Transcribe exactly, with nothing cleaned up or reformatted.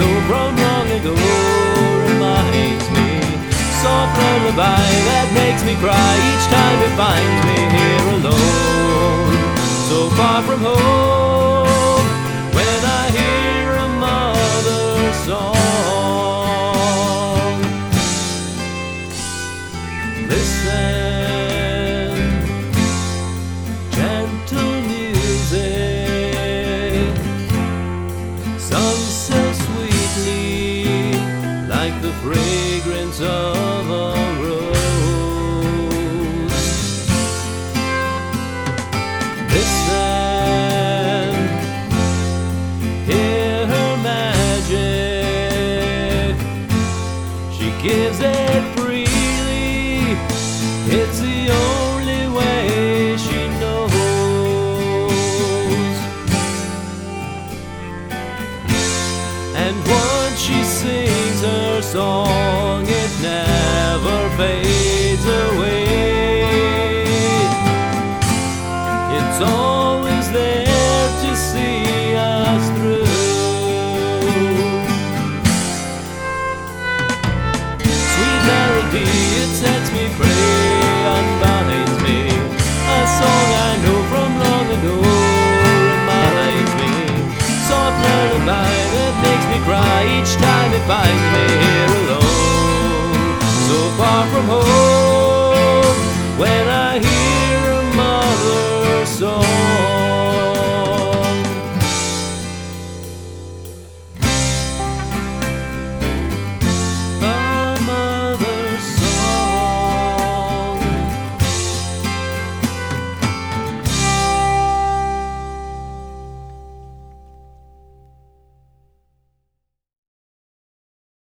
know from long ago reminds me. Soft lullaby that makes me cry each time it finds me here alone, so far from home. When I hear a mother's song, listen, gentle music, sung so sweetly, like the fragrance of a rose. Listen, hear her magic. She gives it freely. It's the only way she knows. And once she sings her song, it never fades away. It's always there to see us through. Sweet melody, it sets me free, unbinds me. A song I know from long ago reminds me. Soft lullaby that makes me cry each time it finds me here alone, so far from home.